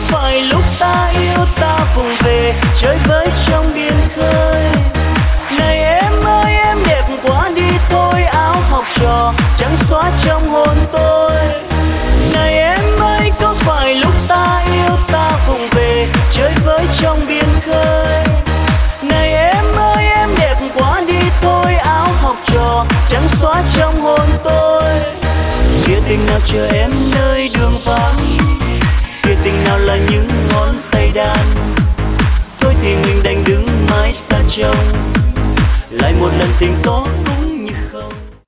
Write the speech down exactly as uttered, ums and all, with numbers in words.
phải lúc ta yêu ta vùng về chơi với trong biển khơi. Này em ơi em đẹp quá đi thôi, áo học trò trắng xóa trong hồn tôi. Này em ơi có phải lúc ta yêu ta vùng về chơi với trong biển khơi. Này em ơi em đẹp quá đi thôi, áo học trò trắng xóa trong hồn tôi. Kia tình nào chờ em nơi đường vắng, kia tình nào là những ngón tay đàn. Thôi thì mình đành đứng mãi xa trông, lại một lần tình tốt